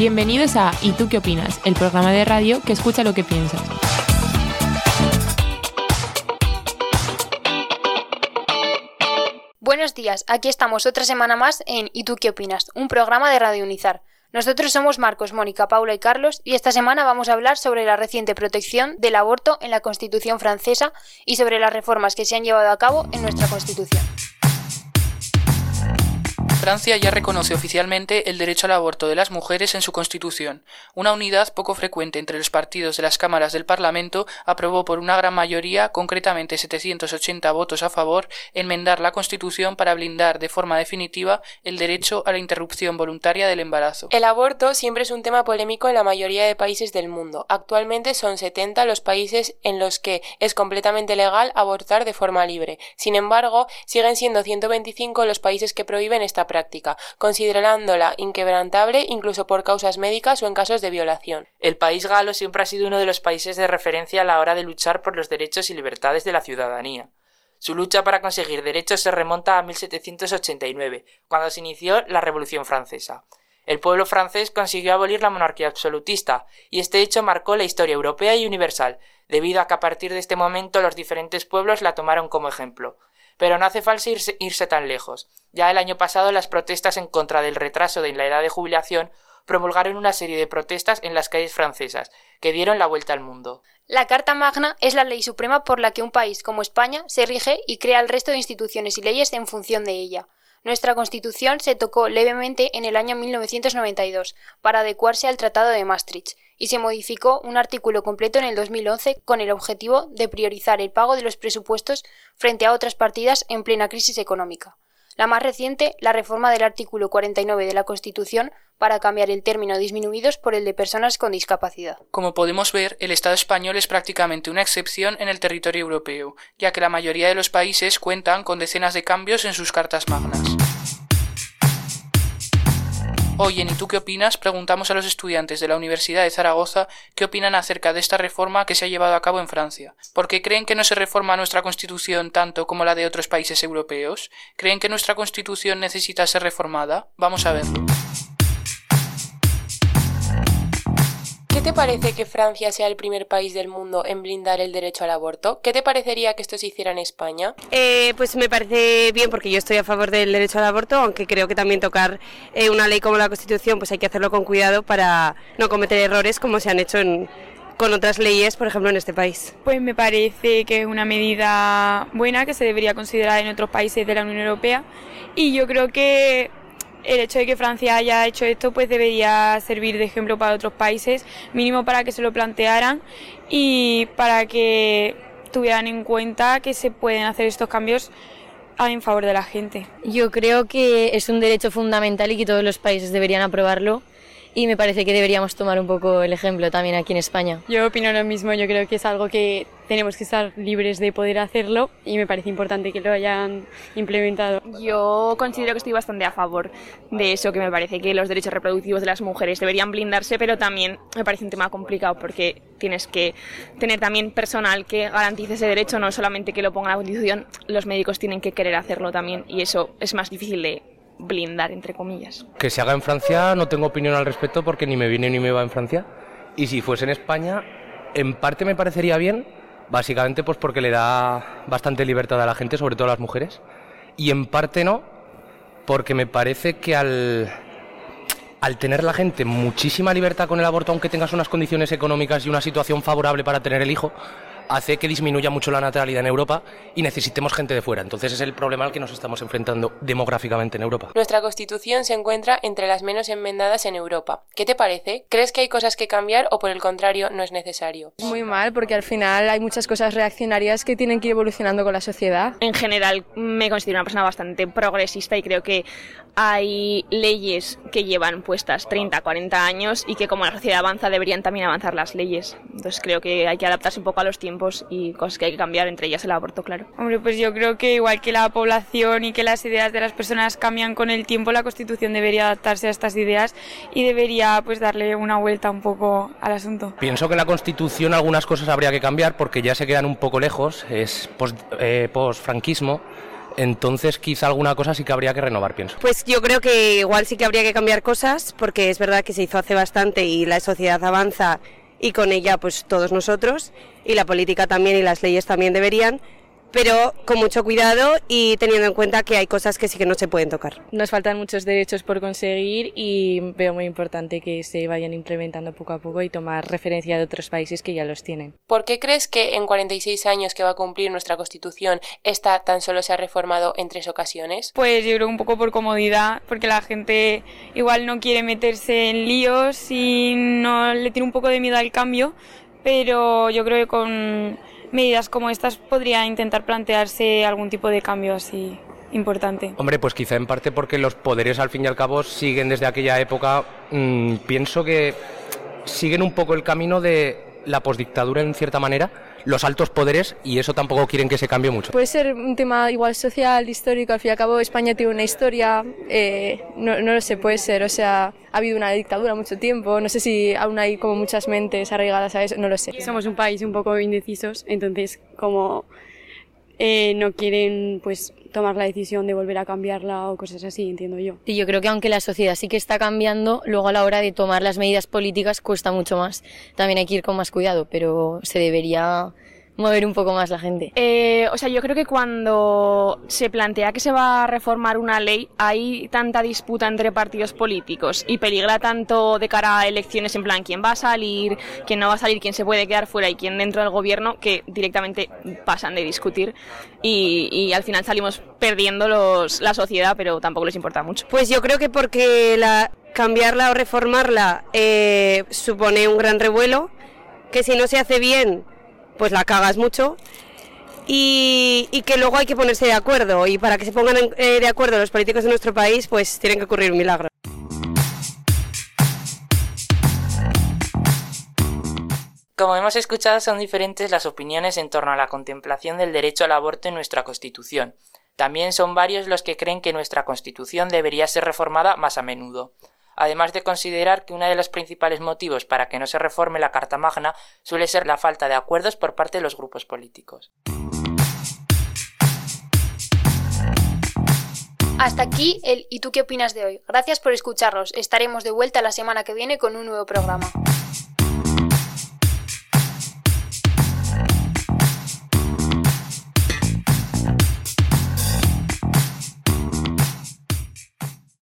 Bienvenidos a ¿Y tú qué opinas?, el programa de radio que escucha lo que piensas. Buenos días, aquí estamos otra semana más en ¿Y tú qué opinas?, un programa de Radio Unizar. Nosotros somos Marcos, Mónica, Paula y Carlos y esta semana vamos a hablar sobre la reciente protección del aborto en la Constitución francesa y sobre las reformas que se han llevado a cabo en nuestra Constitución. Francia ya reconoce oficialmente el derecho al aborto de las mujeres en su Constitución. Una unidad poco frecuente entre los partidos de las cámaras del Parlamento aprobó por una gran mayoría, concretamente 780 votos a favor, enmendar la Constitución para blindar de forma definitiva el derecho a la interrupción voluntaria del embarazo. El aborto siempre es un tema polémico en la mayoría de países del mundo. Actualmente son 70 los países en los que es completamente legal abortar de forma libre. Sin embargo, siguen siendo 125 los países que prohíben esta práctica, considerándola inquebrantable incluso por causas médicas o en casos de violación. El país galo siempre ha sido uno de los países de referencia a la hora de luchar por los derechos y libertades de la ciudadanía. Su lucha para conseguir derechos se remonta a 1789, cuando se inició la Revolución Francesa. El pueblo francés consiguió abolir la monarquía absolutista, y este hecho marcó la historia europea y universal, debido a que a partir de este momento los diferentes pueblos la tomaron como ejemplo. Pero no hace falta irse tan lejos. Ya el año pasado las protestas en contra del retraso de la edad de jubilación promulgaron una serie de protestas en las calles francesas, que dieron la vuelta al mundo. La Carta Magna es la ley suprema por la que un país como España se rige y crea el resto de instituciones y leyes en función de ella. Nuestra Constitución se tocó levemente en el año 1992 para adecuarse al Tratado de Maastricht y se modificó un artículo completo en el 2011 con el objetivo de priorizar el pago de los presupuestos frente a otras partidas en plena crisis económica. La más reciente, la reforma del artículo 49 de la Constitución para cambiar el término disminuidos por el de personas con discapacidad. Como podemos ver, el Estado español es prácticamente una excepción en el territorio europeo, ya que la mayoría de los países cuentan con decenas de cambios en sus cartas magnas. Hoy en ¿Y tú qué opinas?, preguntamos a los estudiantes de la Universidad de Zaragoza qué opinan acerca de esta reforma que se ha llevado a cabo en Francia. ¿Por qué creen que no se reforma nuestra Constitución tanto como la de otros países europeos? ¿Creen que nuestra Constitución necesita ser reformada? Vamos a verlo. ¿Qué te parece que Francia sea el primer país del mundo en blindar el derecho al aborto? ¿Qué te parecería que esto se hiciera en España? Pues me parece bien porque yo estoy a favor del derecho al aborto, aunque creo que también tocar una ley como la Constitución pues hay que hacerlo con cuidado para no cometer errores como se han hecho con otras leyes, por ejemplo en este país. Pues me parece que es una medida buena que se debería considerar en otros países de la Unión Europea y yo creo que el hecho de que Francia haya hecho esto pues debería servir de ejemplo para otros países, mínimo para que se lo plantearan y para que tuvieran en cuenta que se pueden hacer estos cambios en favor de la gente. Yo creo que es un derecho fundamental y que todos los países deberían aprobarlo y me parece que deberíamos tomar un poco el ejemplo también aquí en España. Yo opino lo mismo, yo creo que es algo que tenemos que estar libres de poder hacerlo y me parece importante que lo hayan implementado. Yo considero que estoy bastante a favor de eso, que me parece que los derechos reproductivos de las mujeres deberían blindarse, pero también me parece un tema complicado porque tienes que tener también personal que garantice ese derecho, no solamente que lo ponga en la Constitución, los médicos tienen que querer hacerlo también y eso es más difícil de blindar, entre comillas. Que se haga en Francia no tengo opinión al respecto porque ni me viene ni me va en Francia, y si fuese en España en parte me parecería bien, básicamente pues porque le da bastante libertad a la gente, sobre todo a las mujeres, y en parte no, porque me parece que al tener la gente muchísima libertad con el aborto, aunque tengas unas condiciones económicas y una situación favorable para tener el hijo, hace que disminuya mucho la natalidad en Europa y necesitemos gente de fuera. Entonces es el problema al que nos estamos enfrentando demográficamente en Europa. Nuestra Constitución se encuentra entre las menos enmendadas en Europa. ¿Qué te parece? ¿Crees que hay cosas que cambiar o por el contrario no es necesario? Muy mal, porque al final hay muchas cosas reaccionarias que tienen que ir evolucionando con la sociedad. En general me considero una persona bastante progresista y creo que hay leyes que llevan puestas 30, 40 años y que como la sociedad avanza deberían también avanzar las leyes. Entonces creo que hay que adaptarse un poco a los tiempos y cosas que hay que cambiar, entre ellas el aborto, claro. Hombre, pues yo creo que igual que la población y que las ideas de las personas cambian con el tiempo, la Constitución debería adaptarse a estas ideas y debería pues darle una vuelta un poco al asunto. Pienso que en la Constitución algunas cosas habría que cambiar porque ya se quedan un poco lejos, es post-franquismo. Entonces quizá alguna cosa sí que habría que renovar, pienso. Pues yo creo que igual sí que habría que cambiar cosas, porque es verdad que se hizo hace bastante y la sociedad avanza y con ella pues todos nosotros, y la política también y las leyes también deberían, pero con mucho cuidado y teniendo en cuenta que hay cosas que sí que no se pueden tocar. Nos faltan muchos derechos por conseguir y veo muy importante que se vayan implementando poco a poco y tomar referencia de otros países que ya los tienen. ¿Por qué crees que en 46 años que va a cumplir nuestra Constitución esta tan solo se ha reformado en 3 ocasiones? Pues yo creo un poco por comodidad, porque la gente igual no quiere meterse en líos y no le tiene un poco de miedo al cambio, pero yo creo que con medidas como estas podría intentar plantearse algún tipo de cambio así importante. Hombre, pues quizá en parte porque los poderes al fin y al cabo siguen desde aquella época, pienso que siguen un poco el camino de la posdictadura en cierta manera, los altos poderes, y eso tampoco quieren que se cambie mucho. Puede ser un tema igual social, histórico, al fin y al cabo España tiene una historia, no lo sé, puede ser, o sea, ha habido una dictadura mucho tiempo, no sé si aún hay como muchas mentes arraigadas a eso, no lo sé. Somos un país un poco indecisos, entonces como no quieren pues tomar la decisión de volver a cambiarla o cosas así, entiendo yo. Y yo creo que aunque la sociedad sí que está cambiando, luego a la hora de tomar las medidas políticas cuesta mucho más. También hay que ir con más cuidado, pero se debería mover un poco más la gente. O sea, yo creo que cuando se plantea que se va a reformar una ley, hay tanta disputa entre partidos políticos y peligra tanto de cara a elecciones, en plan quién va a salir, quién no va a salir, quién se puede quedar fuera y quién dentro del gobierno, que directamente pasan de discutir y al final salimos perdiendo la sociedad, pero tampoco les importa mucho. Pues yo creo que porque cambiarla o reformarla supone un gran revuelo, que si no se hace bien pues la cagas mucho y que luego hay que ponerse de acuerdo, y para que se pongan de acuerdo los políticos de nuestro país pues tienen que ocurrir milagros. Como hemos escuchado, son diferentes las opiniones en torno a la contemplación del derecho al aborto en nuestra Constitución. También son varios los que creen que nuestra Constitución debería ser reformada más a menudo. Además de considerar que uno de los principales motivos para que no se reforme la Carta Magna suele ser la falta de acuerdos por parte de los grupos políticos. Hasta aquí el ¿Y tú qué opinas de hoy? Gracias por escucharnos. Estaremos de vuelta la semana que viene con un nuevo programa.